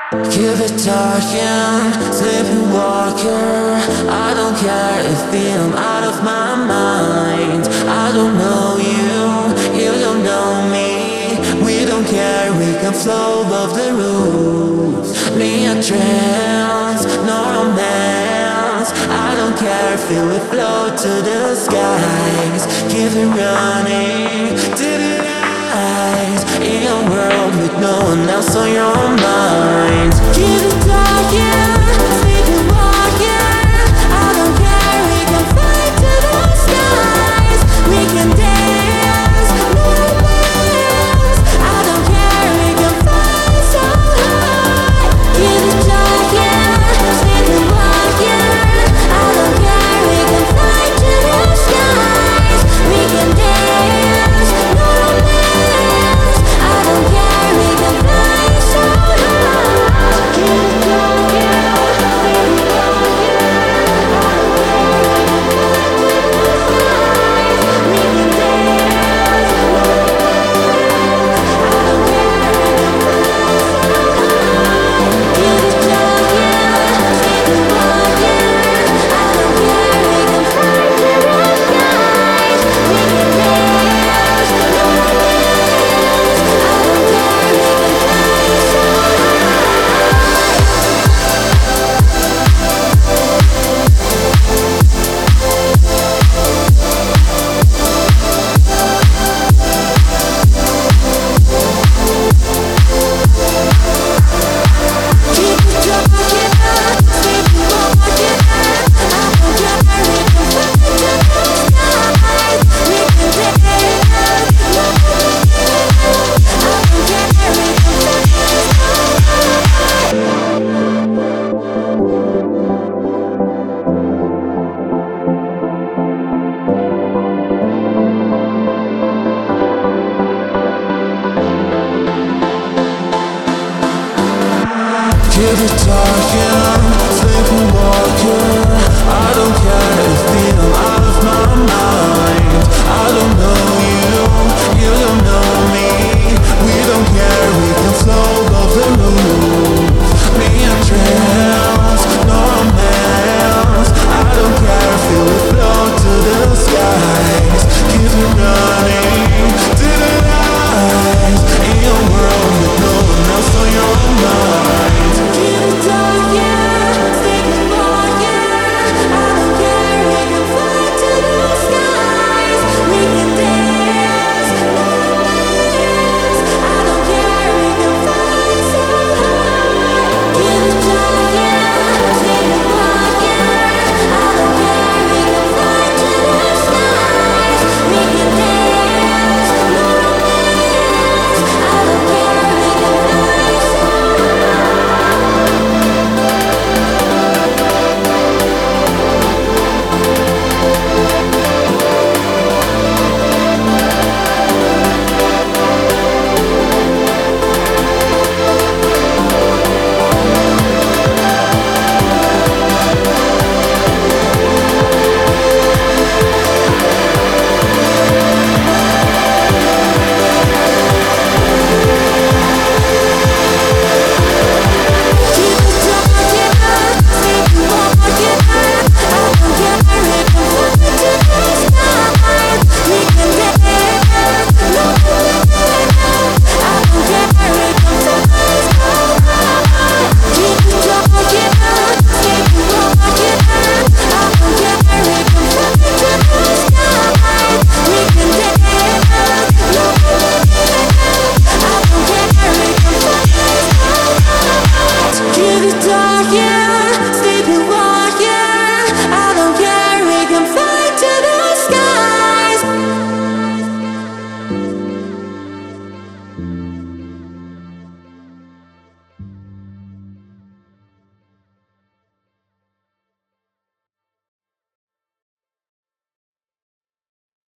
Keep it talking, sleeping walker. I don't care if I'm out of my mind. I don't know you, you don't know me. We don't care, we can flow above the roof. Me a trance, no romance. I don't care, feel it float to the skies. Keep it running to the lights. In a world with no one else on your mind. Keep it talking, sleeping walking. I don't care, we can fly to the skies. We can dance, no romance. I don't care, we can fly so high. Keep it talking, sleeping walking. I don't care, we can fly to the skies. We can dance, no romance. I don't care, we can fly so high. Keep it talking, sleeping walking. I don't care, we can fly to the skies. We can dance, no romance. I don't care, we can fly so high. Keep it talking, sleeping walking. I don't care, we can fly to the skies. We can dance, no romance. I don't care, we can fly so high. Keep it talking, sleeping walking. I don't care, we can fly to the skies. We can dance, no romance. I don't care, we can fly so high. Keep it talking, sleeping walking. I don't care if I'm out of my mind. I don't know